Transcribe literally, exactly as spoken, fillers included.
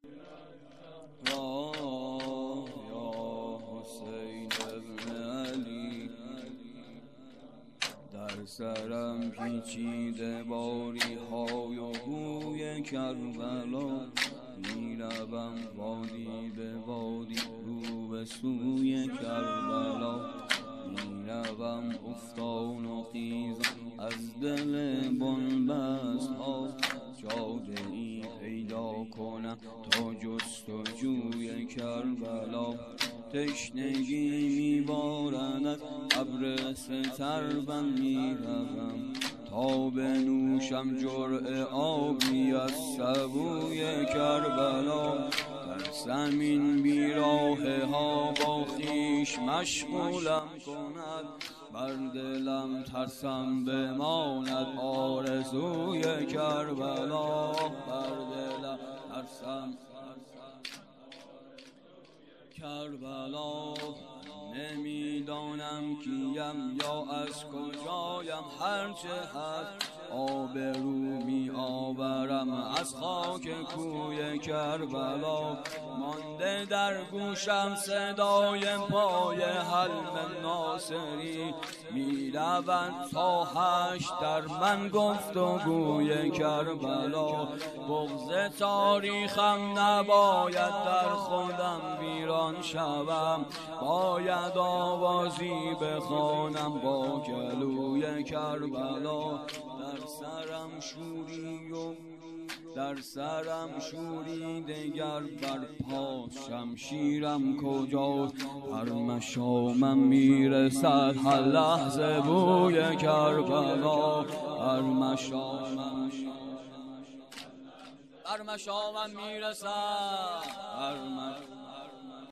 آه یا حسین ابن علی، در سرم پیچیده باری های و بوی کربلا، میروم وادی به وادی رو به سوی کربلا، میروم افتان و خیزم از دل بنبست ها، جاده ای پیدا کنم تا جستجوی کربلا، تشنگی میبارد از ابر سترون، میروم تا بنوشم جرعه آبی از سبوی کربلا، در زمین بیراه ها با خویش مشغولم کند، بر دلم ترسم بماند آرزوی کربلا، بر دلم ترسم کربلا. نمیدانم کیم یا از کجایم، هرچه هست آبرو می آورم از خاک کوی کربلا، مانده در گوشم صدای پای حلم ناصری، می روند تا هشت در من گفتگوی کربلا، بغض تاریخم نباید در خودم ویران شوم، باید آوازی بخوانم با گلوی کربلا، در سرم شوری و در سرم شوری دگر بر پا شمشیرم کجاست، هر مشامم میرسد هر لحظه بوی کربلا، هر مشامم هر مشامم میرسد